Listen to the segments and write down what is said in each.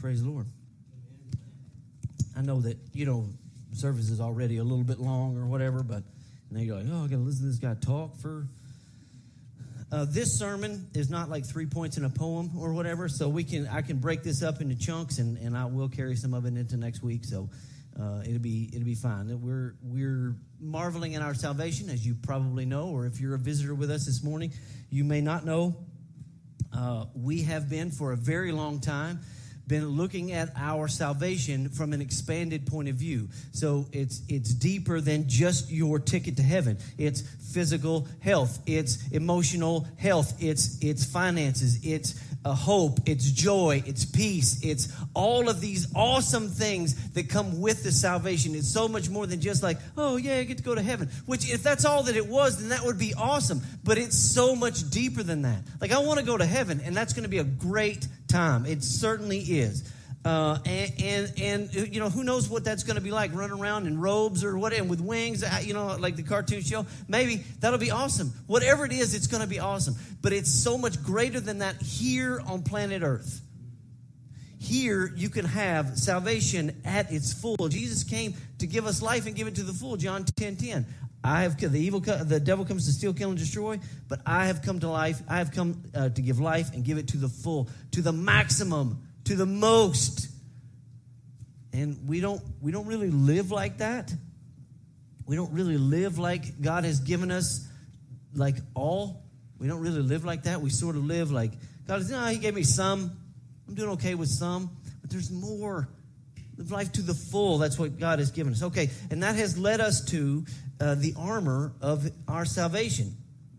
Praise the Lord. I know that, service is already a little bit long or whatever, but now you're like, I got to listen to this guy talk for. This sermon is not like 3 points in a poem or whatever, so I can break this up into chunks, and I will carry some of it into next week. So it'll be fine. We're marveling in our salvation, as you probably know, or if you're a visitor with us this morning, you may not know. We have been for a very long time been looking at our salvation from an expanded point of view. So it's deeper than just your ticket to heaven. It's physical health, it's emotional health, it's finances, it's a hope, it's joy, it's peace, it's all of these awesome things that come with the salvation. It's so much more than just like, oh yeah, I get to go to heaven. Which if that's all that it was, then that would be awesome. But it's so much deeper than that. Like I want to go to heaven, and that's going to be a great time. It certainly is. And who knows what that's going to be like, running around in robes or what, and with wings, like the cartoon show. Maybe that'll be awesome. Whatever it is, it's going to be awesome. But it's so much greater than that here on planet Earth. Here you can have salvation at its full. Jesus came to give us life and give it to the full. John 10:10. The devil comes to steal, kill, and destroy, but I have come to life. I have come to give life and give it to the full, to the maximum, to the most. And we don't really live like that. We don't really live like God has given us like all. We don't really live like that. We sort of live like God he gave me some. I'm doing okay with some, but there's more. Live life to the full. That's what God has given us. Okay, and that has led us to the armor of our salvation.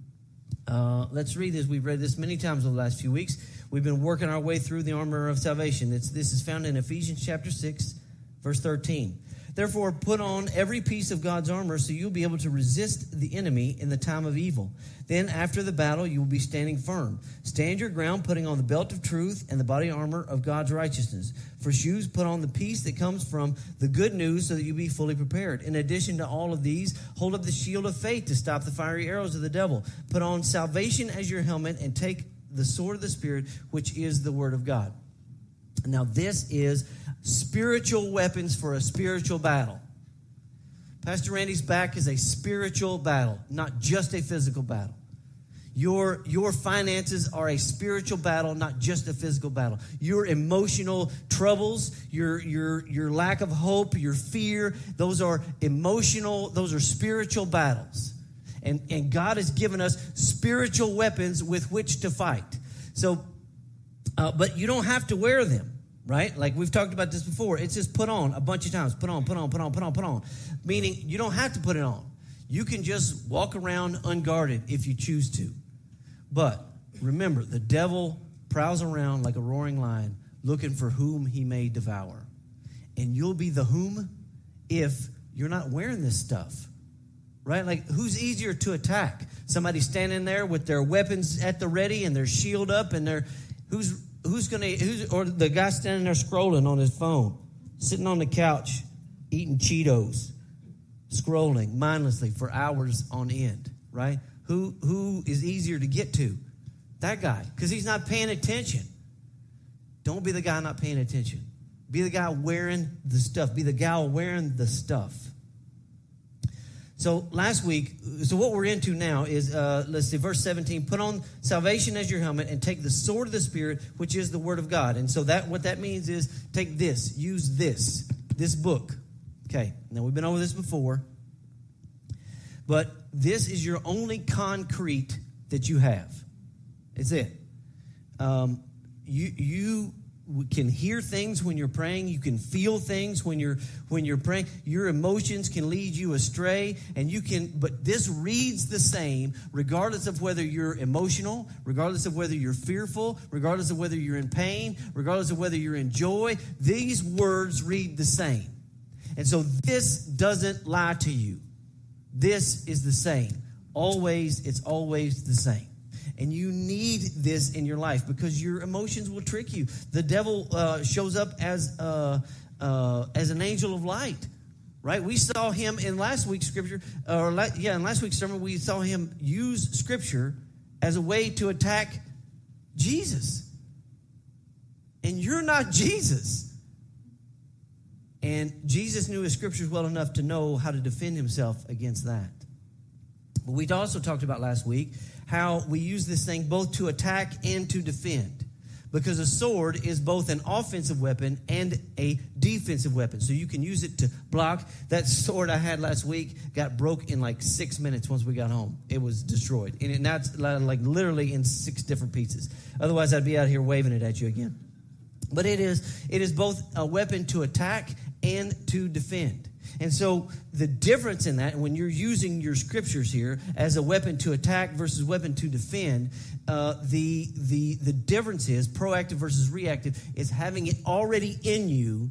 Let's read this. We've read this many times over the last few weeks. We've been working our way through the armor of salvation. This is found in Ephesians chapter 6, verse 13. Therefore, put on every piece of God's armor so you'll be able to resist the enemy in the time of evil. Then, after the battle, you will be standing firm. Stand your ground, putting on the belt of truth and the body armor of God's righteousness. For shoes, put on the peace that comes from the good news so that you'll be fully prepared. In addition to all of these, hold up the shield of faith to stop the fiery arrows of the devil. Put on salvation as your helmet and take the sword of the Spirit, which is the word of God. Now, this is spiritual weapons for a spiritual battle. Pastor Randy's back is a spiritual battle, not just a physical battle. Your finances are a spiritual battle, not just a physical battle. Your emotional troubles, your lack of hope, your fear, those are emotional, those are spiritual battles. And God has given us spiritual weapons with which to fight. So, but you don't have to wear them. Right? Like we've talked about this before. It's just put on a bunch of times. Put on. Meaning you don't have to put it on. You can just walk around unguarded if you choose to. But remember, the devil prowls around like a roaring lion looking for whom he may devour. And you'll be the whom if you're not wearing this stuff. Right? Like who's easier to attack? Somebody standing there with their weapons at the ready and their shield up and or the guy standing there scrolling on his phone, sitting on the couch, eating Cheetos, scrolling mindlessly for hours on end, right? Who is easier to get to? That guy, because he's not paying attention. Don't be the guy not paying attention. Be the guy wearing the stuff. Be the gal wearing the stuff. So what we're into now is, let's see, verse 17, put on salvation as your helmet and take the sword of the Spirit, which is the word of God. And so what that means is take this, use this book. Okay, now we've been over this before, but this is your only concrete that you have. It's it. You can hear things when you're praying. You can feel things when you're praying. Your emotions can lead you astray, but this reads the same regardless of whether you're emotional, regardless of whether you're fearful, regardless of whether you're in pain, regardless of whether you're in joy. These words read the same. And so this doesn't lie to you. This is the same. It's always the same. And you need this in your life because your emotions will trick you. The devil shows up as an angel of light, right? We saw him in last week's scripture, in last week's sermon, we saw him use scripture as a way to attack Jesus. and you're not Jesus. And Jesus knew his scriptures well enough to know how to defend himself against that. But we also talked about last week how we use this thing both to attack and to defend. Because a sword is both an offensive weapon and a defensive weapon. So you can use it to block. That sword I had last week got broke in like 6 minutes once we got home. It was destroyed. And now it's like literally in 6 different pieces. Otherwise, I'd be out here waving it at you again. But it is both a weapon to attack and to defend. And so the difference in that, when you're using your scriptures here as a weapon to attack versus weapon to defend, the difference is proactive versus reactive is having it already in you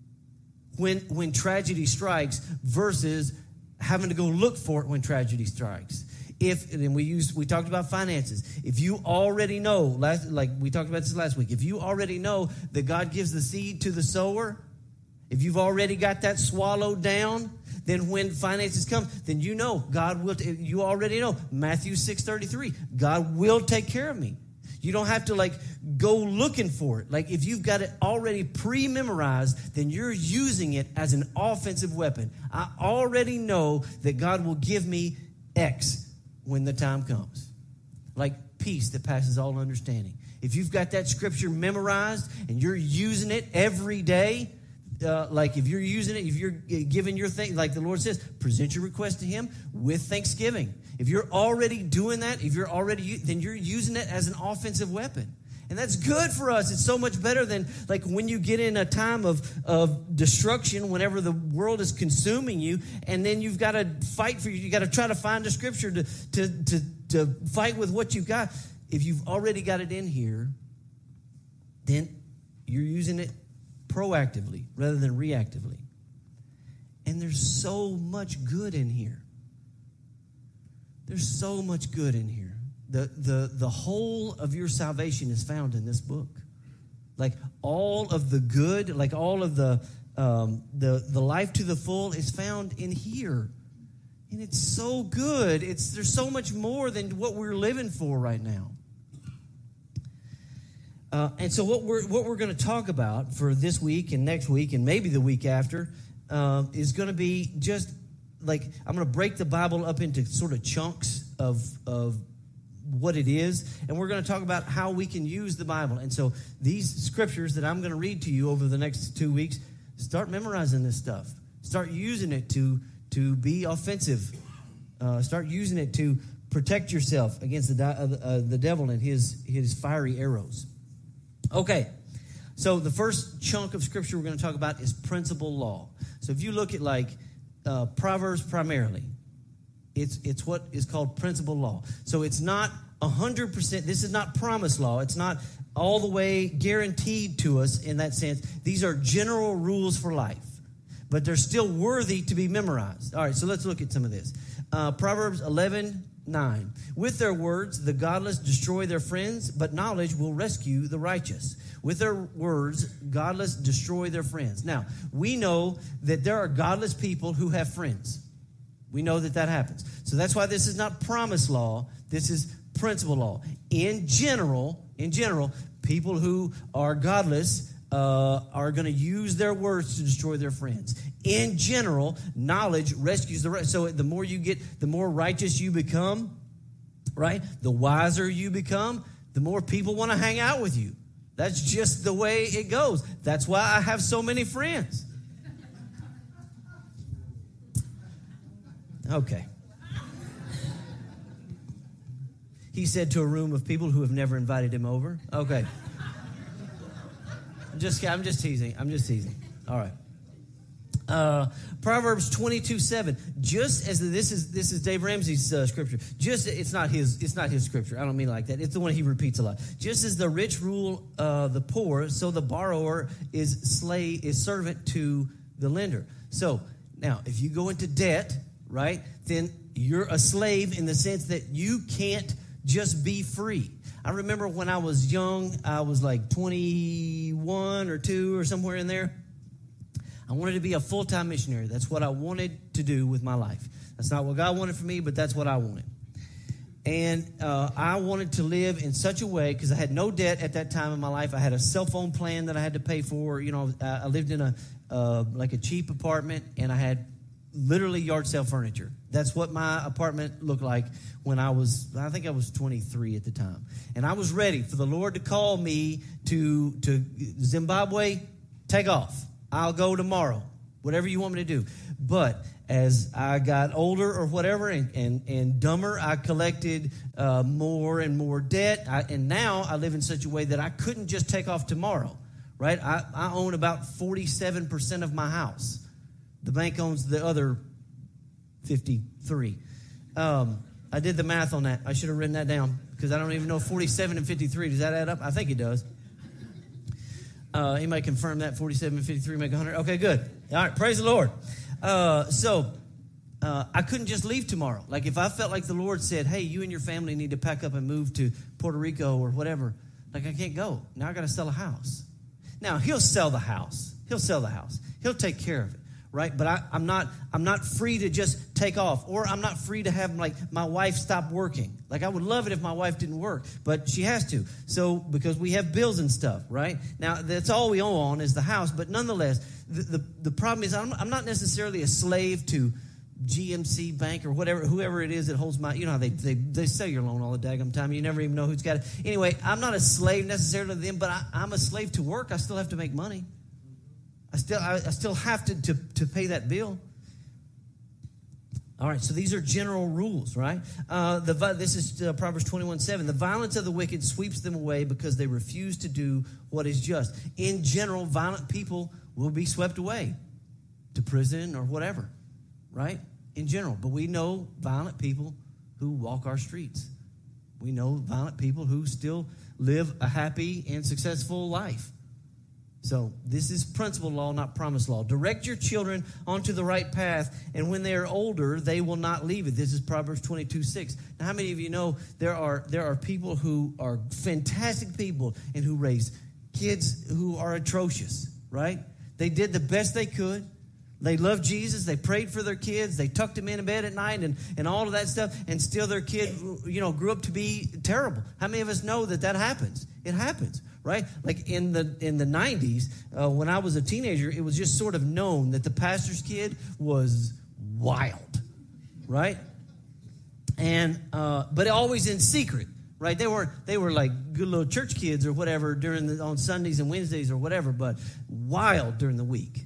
when tragedy strikes versus having to go look for it when tragedy strikes. We talked about finances. If you already know, like we talked about this last week, if you already know that God gives the seed to the sower, if you've already got that swallowed down, then when finances come, then you know God will. You already know Matthew 6:33. God will take care of me. You don't have to go looking for it. Like if you've got it already pre-memorized, then you're using it as an offensive weapon. I already know that God will give me X when the time comes. Like peace that passes all understanding. If you've got that scripture memorized and you're using it every day. If you're using it, if you're giving your thing, like the Lord says, present your request to him with thanksgiving. If you're already doing that, then you're using it as an offensive weapon. And that's good for us. It's so much better than when you get in a time of destruction, whenever the world is consuming you, and then you've got to fight for you got to try to find a scripture to fight with what you've got. If you've already got it in here, then you're using it proactively rather than reactively. And there's so much good in here. There's so much good in here. The whole of your salvation is found in this book. Like all of the good, like all of the life to the full is found in here. And it's so good. There's so much more than what we're living for right now. And so what we're going to talk about for this week and next week and maybe the week after is going to be just I'm going to break the Bible up into sort of chunks of what it is, and we're going to talk about how we can use the Bible. And so these scriptures that I'm going to read to you over the next 2 weeks, start memorizing this stuff. Start using it to be offensive. Start using it to protect yourself against the devil and his fiery arrows. Okay, so the first chunk of scripture we're going to talk about is principle law. So if you look at Proverbs primarily, it's what is called principle law. So it's not 100%. This is not promise law. It's not all the way guaranteed to us in that sense. These are general rules for life, but they're still worthy to be memorized. All right, so let's look at some of this. Proverbs 11:9. With their words, the godless destroy their friends, but knowledge will rescue the righteous. With their words, godless destroy their friends. Now, we know that there are godless people who have friends. We know that happens. So that's why this is not promise law. This is principle law. In general, people who are godless are going to use their words to destroy their friends. In general, knowledge rescues the right. So the more you get, the more righteous you become, right? The wiser you become, the more people want to hang out with you. That's just the way it goes. That's why I have so many friends. Okay. He said to a room of people who have never invited him over. Okay. I'm just teasing. All right. Proverbs 22:7. Just as this is Dave Ramsey's scripture. It's not his scripture. I don't mean it like that. It's the one he repeats a lot. Just as the rich rule the poor, so the borrower is servant to the lender. So now, if you go into debt, right, then you're a slave in the sense that you can't just be free. I remember when I was young, I was like 21 or 2 or somewhere in there. I wanted to be a full-time missionary. That's what I wanted to do with my life. That's not what God wanted for me, but that's what I wanted. And I wanted to live in such a way, because I had no debt at that time in my life. I had a cell phone plan that I had to pay for. You know, I lived in a cheap apartment, and I had literally yard sale furniture. That's what my apartment looked like when I think I was 23 at the time. And I was ready for the Lord to call me to Zimbabwe. Take off. I'll go tomorrow. Whatever you want me to do. But as I got older or whatever and dumber, I collected more and more debt. And now I live in such a way that I couldn't just take off tomorrow, right? I own about 47% of my house. The bank owns the other 53. I did the math on that. I should have written that down because I don't even know 47 and 53. Does that add up? I think it does. Anybody confirm that? 47 and 53 make 100? Okay, good. All right, praise the Lord. So I couldn't just leave tomorrow. Like if I felt like the Lord said, hey, you and your family need to pack up and move to Puerto Rico or whatever, like I can't go. Now I got to sell a house. Now he'll sell the house. He'll take care of it. Right, but I'm not free to just take off, or I'm not free to have like my wife stop working. Like I would love it if my wife didn't work, but she has to. So because we have bills and stuff, right? Now that's all we owe on is the house, but nonetheless, the problem is I'm not necessarily a slave to GMC Bank or whoever it is that holds my. You know how they sell your loan all the daggum time. You never even know who's got it. Anyway, I'm not a slave necessarily to them, but I'm a slave to work. I still have to make money. I still have to pay that bill. All right, so these are general rules, right? This is Proverbs 21:7. The violence of the wicked sweeps them away because they refuse to do what is just. In general, violent people will be swept away to prison or whatever, right? In general. But we know violent people who walk our streets. We know violent people who still live a happy and successful life. So this is principle law, not promise law. Direct your children onto the right path, and when they are older, they will not leave it. This is Proverbs 22:6. Now, how many of you know there are people who are fantastic people and who raise kids who are atrocious, right? They did the best they could. They loved Jesus. They prayed for their kids. They tucked them in bed at night and all of that stuff, and still their kid, grew up to be terrible. How many of us know that happens? It happens. Right? Like in the 90s, when I was a teenager, it was just sort of known that the pastor's kid was wild, right? And but always in secret, right? They were like good little church kids or whatever on Sundays and Wednesdays or whatever, but wild during the week,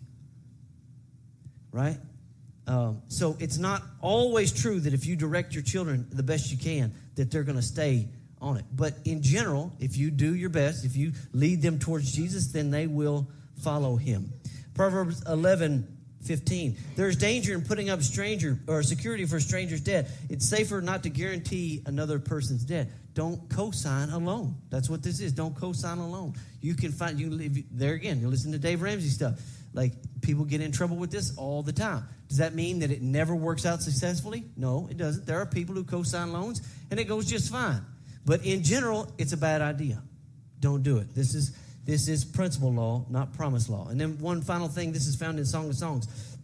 right? So it's not always true that if you direct your children the best you can, that they're going to stay on it. But in general, if you do your best, if you lead them towards Jesus, then they will follow him. Proverbs 11:15. There's danger in putting up security for a stranger's debt. It's safer not to guarantee another person's debt. Don't co-sign a loan. That's what this is. Don't co-sign a loan. You there again, you listen to Dave Ramsey stuff. Like people get in trouble with this all the time. Does that mean that it never works out successfully? No, it doesn't. There are people who co-sign loans and it goes just fine. But in general, it's a bad idea. Don't do it. This is principle law, not promise law. And then one final thing, this is found in Song of Songs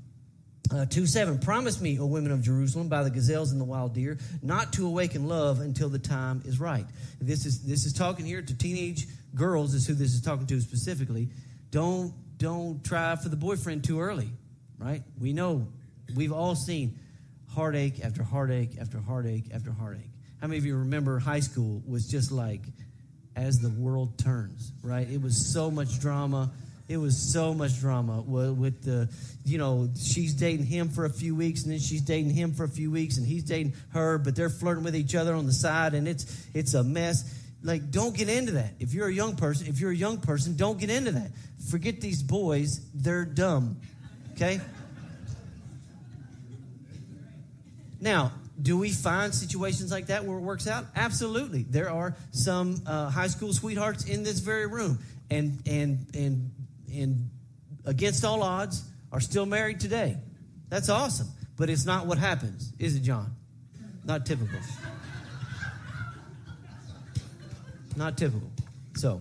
2:7. Promise me, O women of Jerusalem, by the gazelles and the wild deer, not to awaken love until the time is right. This is talking here to teenage girls, is who this is talking to specifically. Don't try for the boyfriend too early, right? We know, we've all seen heartache after heartache after heartache after heartache. How many of you remember high school was just like as the world turns, right? It was so much drama. It was so much drama with the, she's dating him for a few weeks, and then she's dating him for a few weeks, and he's dating her, but they're flirting with each other on the side, and it's a mess. Like, don't get into that. If you're a young person, don't get into that. Forget these boys. They're dumb, okay? Now, do we find situations like that where it works out? Absolutely. There are some high school sweethearts in this very room, and against all odds, are still married today. That's awesome. But it's not what happens, is it, John? Not typical. Not typical. So,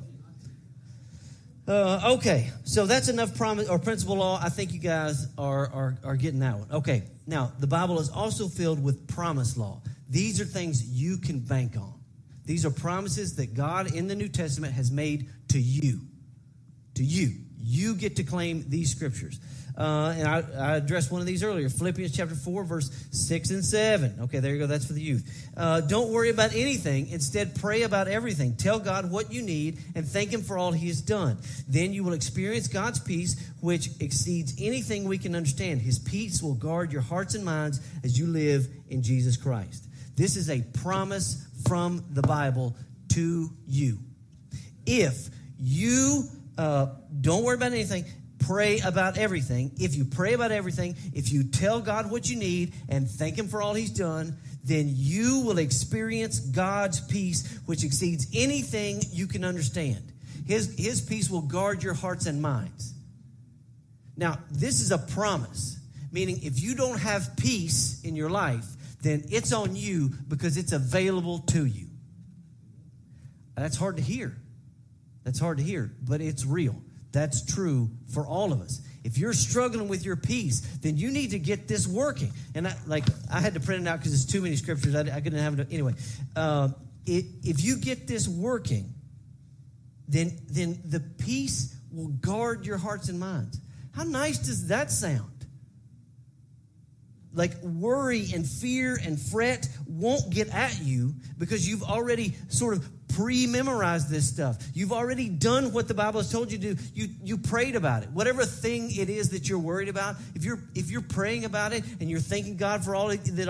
okay. So that's enough promise or principle law. I think you guys are getting that one. Okay. Now, the Bible is also filled with promise law. These are things you can bank on. These are promises that God in the New Testament has made to you. To you. You get to claim these scriptures. And I addressed one of these earlier. Philippians chapter 4, verse 6 and 7. Okay, there you go. That's for the youth. Don't worry about anything. Instead, pray about everything. Tell God what you need and thank him for all he has done. Then you will experience God's peace, which exceeds anything we can understand. His peace will guard your hearts and minds as you live in Jesus Christ. This is a promise from the Bible to you. If you don't worry about anything, pray about everything. If you pray about everything, if you tell God what you need and thank him for all he's done, then you will experience God's peace, which exceeds anything you can understand. His peace will guard your hearts and minds. Now, this is a promise, meaning if you don't have peace in your life, then it's on you because it's available to you. That's hard to hear. That's hard to hear, but it's real. That's true for all of us. If you're struggling with your peace, then you need to get this working. And I had to print it out because it's too many scriptures. I couldn't have it. Anyway, if you get this working, then the peace will guard your hearts and minds. How nice does that sound? Like worry and fear and fret won't get at you because you've already sort of pre-memorized this stuff. You've already done what the Bible has told you to do. You prayed about it. Whatever thing it is that you're worried about, if you're praying about it and you're thanking God for all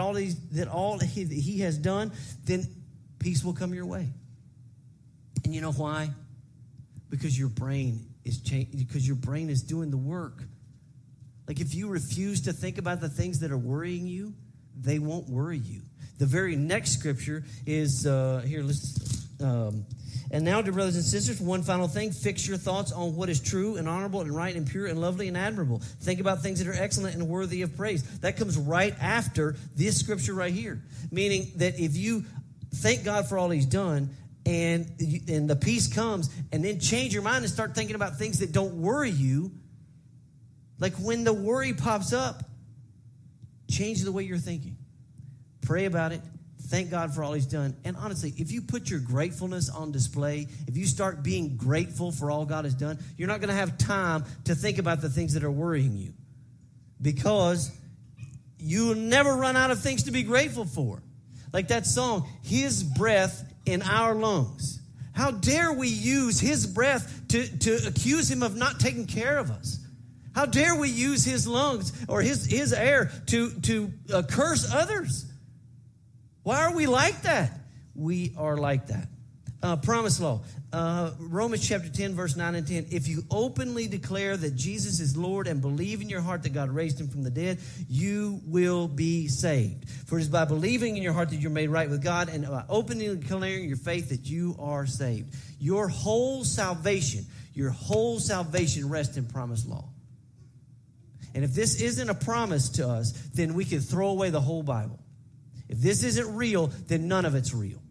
he has done, then peace will come your way. And you know why? Because your brain is because your brain is doing the work. Like if you refuse to think about the things that are worrying you, they won't worry you. The very next scripture is here. And now, dear brothers and sisters, one final thing. Fix your thoughts on what is true and honorable and right and pure and lovely and admirable. Think about things that are excellent and worthy of praise. That comes right after this scripture right here. Meaning that if you thank God for all he's done and the peace comes and then change your mind and start thinking about things that don't worry you, like when the worry pops up, change the way you're thinking. Pray about it. Thank God for all he's done. And honestly, if you put your gratefulness on display, if you start being grateful for all God has done, you're not going to have time to think about the things that are worrying you because you'll never run out of things to be grateful for. Like that song, His Breath in Our Lungs. How dare we use his breath to accuse him of not taking care of us? How dare we use his lungs or his air to curse others? Why are we like that? We are like that. Promise law. Romans chapter 10, verse 9 and 10. If you openly declare that Jesus is Lord and believe in your heart that God raised him from the dead, you will be saved. For it is by believing in your heart that you're made right with God and by openly declaring your faith that you are saved. Your whole salvation rests in promise law. And if this isn't a promise to us, then we can throw away the whole Bible. If this isn't real, then none of it's real.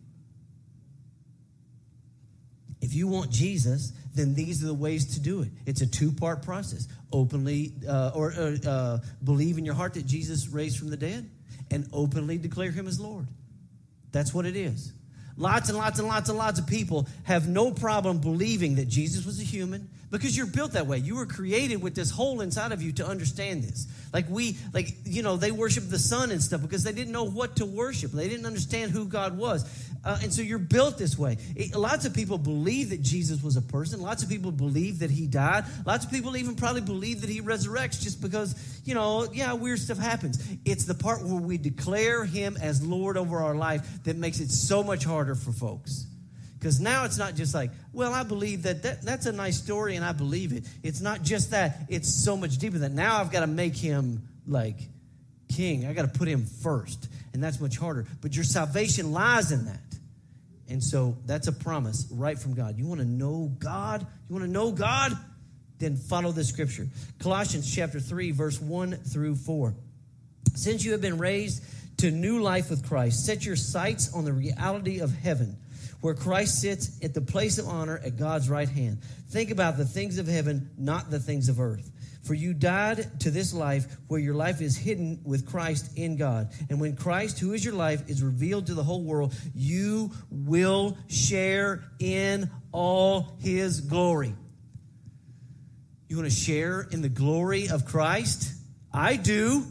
If you want Jesus, then these are the ways to do it. It's a two-part process. Openly believe in your heart that Jesus raised from the dead and openly declare him as Lord. That's what it is. Lots and lots and lots and lots of people have no problem believing that Jesus was a human because you're built that way. You were created with this hole inside of you to understand this. They worship the sun and stuff because they didn't know what to worship. They didn't understand who God was. And so you're built this way. Lots of people believe that Jesus was a person. Lots of people believe that he died. Lots of people even probably believe that he resurrects just because, weird stuff happens. It's the part where we declare him as Lord over our life that makes it so much harder for folks. Because now it's not just like, well, I believe that's a nice story and I believe it. It's not just that. It's so much deeper than that. Now I've got to make him like king. I got to put him first. And that's much harder. But your salvation lies in that. And so that's a promise right from God. You want to know God? You want to know God? Then follow this scripture. Colossians chapter 3, verse 1 through 4. Since you have been raised to new life with Christ, set your sights on the reality of heaven, where Christ sits at the place of honor at God's right hand. Think about the things of heaven, not the things of earth. For you died to this life where your life is hidden with Christ in God. And when Christ, who is your life, is revealed to the whole world, you will share in all his glory. You want to share in the glory of Christ? I do.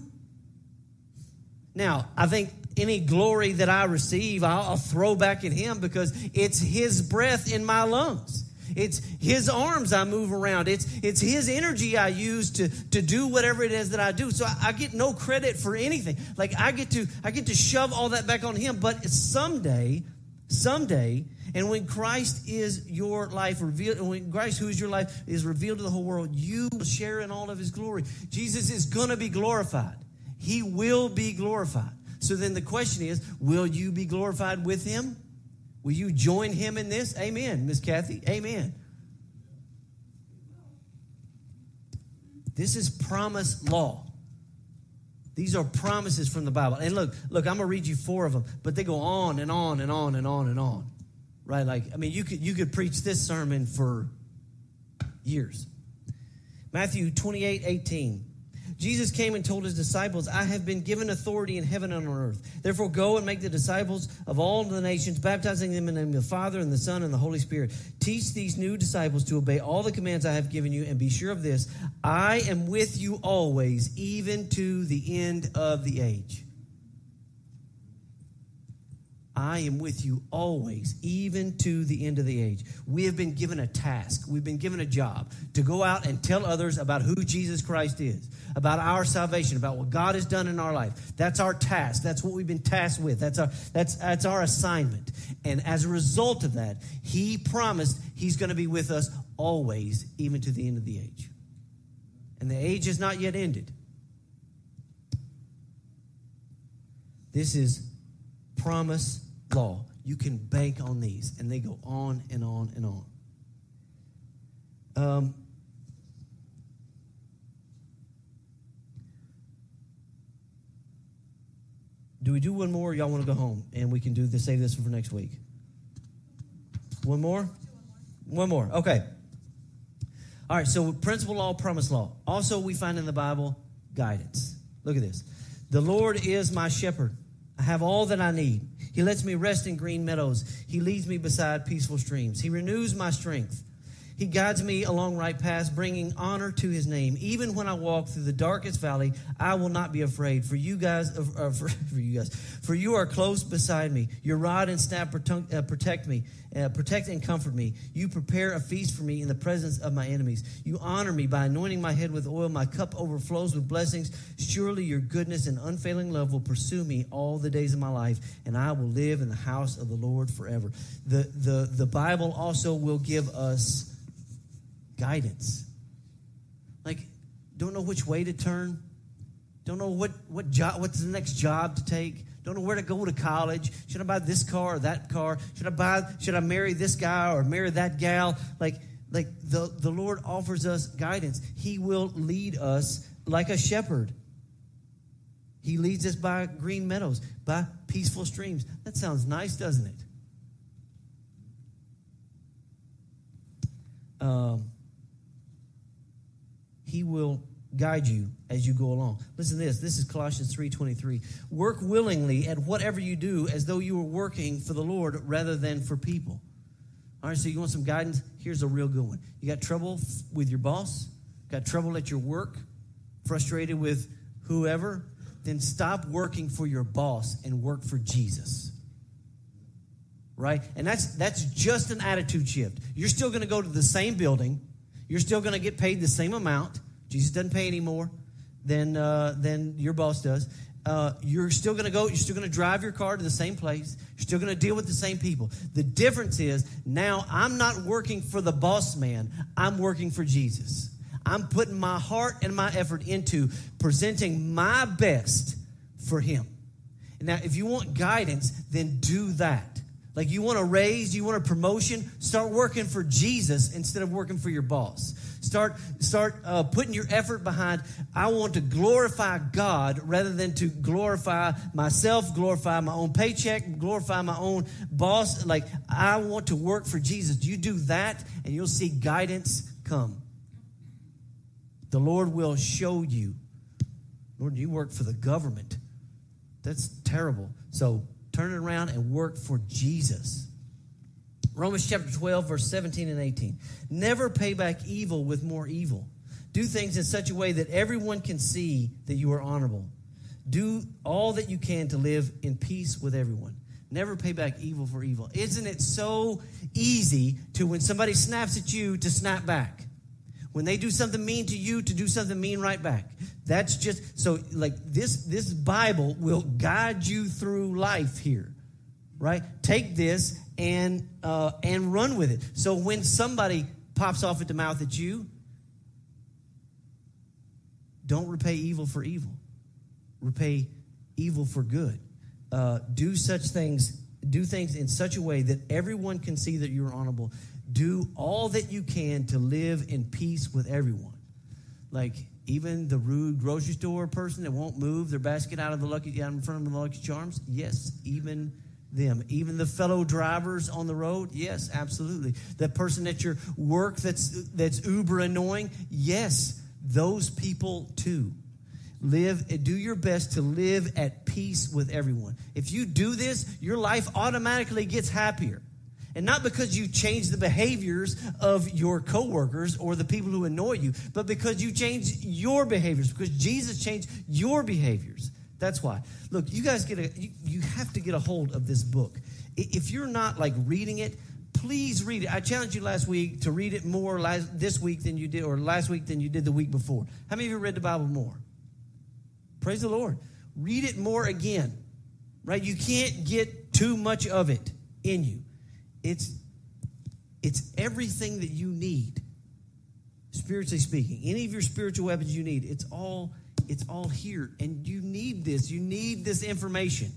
Now, I think any glory that I receive, I'll throw back at him because it's his breath in my lungs. It's his arms I move around. It's his energy I use to do whatever it is that I do. So I get no credit for anything. Like I get to shove all that back on him. But someday, and when Christ is your life revealed, and when Christ, who is your life, is revealed to the whole world, you will share in all of his glory. Jesus is going to be glorified. He will be glorified. So then the question is, will you be glorified with him? Will you join him in this? Amen, Miss Kathy. Amen. This is promise law. These are promises from the Bible. And look, I'm going to read you 4 of them, but they go on and on and on and on and on. Right? Like, I mean, you could preach this sermon for years. Matthew 28:18. Jesus came and told his disciples, I have been given authority in heaven and on earth. Therefore, go and make the disciples of all the nations, baptizing them in the name of the Father and the Son and the Holy Spirit. Teach these new disciples to obey all the commands I have given you, and be sure of this, I am with you always, even to the end of the age. I am with you always, even to the end of the age. We have been given a task. We've been given a job to go out and tell others about who Jesus Christ is, about our salvation, about what God has done in our life. That's our task. That's what we've been tasked with. That's our assignment. And as a result of that, he promised he's going to be with us always, even to the end of the age. And the age has not yet ended. This is promise law. You can bank on these, and they go on and on and on. Do we do one more, or y'all want to go home and we can save this for next week? One more? One more. Okay. All right, so principle law, promise law. Also, we find in the Bible guidance. Look at this. The Lord is my shepherd. I have all that I need. He lets me rest in green meadows. He leads me beside peaceful streams. He renews my strength. He guides me along right paths, bringing honor to his name. Even when I walk through the darkest valley, I will not be afraid. For you are close beside me. Your rod and staff protect me, protect and comfort me. You prepare a feast for me in the presence of my enemies. You honor me by anointing my head with oil. My cup overflows with blessings. Surely your goodness and unfailing love will pursue me all the days of my life, and I will live in the house of the Lord forever. The Bible also will give us guidance. Like, don't know which way to turn. Don't know what job, what's the next job to take. Don't know where to go to college. Should I buy this car or that car? Should I marry this guy or marry that gal? Like the Lord offers us guidance. He will lead us like a shepherd. He leads us by green meadows, by peaceful streams. That sounds nice, doesn't it? He will guide you as you go along. Listen to this. This is Colossians 3:23. Work willingly at whatever you do as though you were working for the Lord rather than for people. All right, so you want some guidance? Here's a real good one. You got trouble with your boss? Got trouble at your work? Frustrated with whoever? Then stop working for your boss and work for Jesus. Right? And that's just an attitude shift. You're still going to go to the same building. You're still going to get paid the same amount. Jesus doesn't pay any more than your boss does. You're still going to go. You're still going to drive your car to the same place. You're still going to deal with the same people. The difference is now I'm not working for the boss man. I'm working for Jesus. I'm putting my heart and my effort into presenting my best for him. Now, if you want guidance, then do that. Like you want a raise, you want a promotion, start working for Jesus instead of working for your boss. Start putting your effort behind, I want to glorify God rather than to glorify myself, glorify my own paycheck, glorify my own boss. Like I want to work for Jesus. You do that and you'll see guidance come. The Lord will show you. Lord, you work for the government. That's terrible. So turn it around and work for Jesus. Romans chapter 12, verse 17 and 18. Never pay back evil with more evil. Do things in such a way that everyone can see that you are honorable. Do all that you can to live in peace with everyone. Never pay back evil for evil. Isn't it so easy to, when somebody snaps at you, to snap back? When they do something mean to you, to do something mean right back. That's just, so like this Bible will guide you through life here, right? Take this and run with it. So when somebody pops off at the mouth at you, don't repay evil for evil. Repay evil for good. Do things in such a way that everyone can see that you're honorable. Do all that you can to live in peace with everyone. Like even the rude grocery store person that won't move their basket out in front of the Lucky Charms. Yes, even them. Even the fellow drivers on the road. Yes, absolutely. That person at your work that's uber annoying. Yes, those people too. Do your best to live at peace with everyone. If you do this, your life automatically gets happier. And not because you change the behaviors of your coworkers or the people who annoy you, but because you change your behaviors, because Jesus changed your behaviors. That's why. Look, you guys you have to get a hold of this book. If you're not like reading it, please read it. I challenged you last week to read it more this week than you did, or last week than you did the week before. How many of you read the Bible more? Praise the Lord. Read it more again, right? You can't get too much of it in you. It's everything that you need, spiritually speaking. Any of your spiritual weapons you need, it's all here. And you need this. You need this information.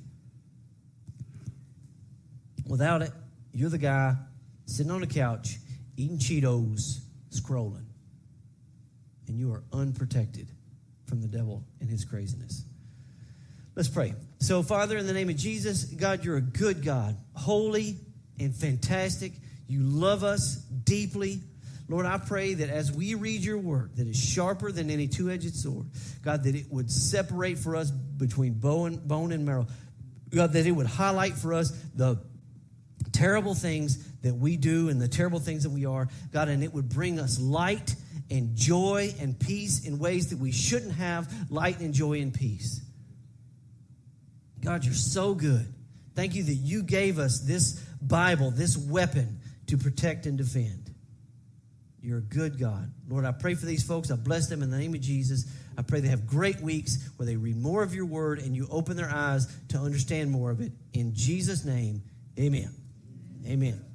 Without it, you're the guy sitting on the couch, eating Cheetos, scrolling. And you are unprotected from the devil and his craziness. Let's pray. So, Father, in the name of Jesus, God, you're a good God, holy and fantastic. You love us deeply. Lord, I pray that as we read your word, that is sharper than any two-edged sword, God, that it would separate for us between bone and marrow. God, that it would highlight for us the terrible things that we do and the terrible things that we are. God, and it would bring us light and joy and peace in ways that we shouldn't have light and joy and peace. God, you're so good. Thank you that you gave us this Bible, this weapon to protect and defend. You're a good God. Lord, I pray for these folks. I bless them in the name of Jesus. I pray they have great weeks where they read more of your word and you open their eyes to understand more of it. In Jesus' name, amen. Amen.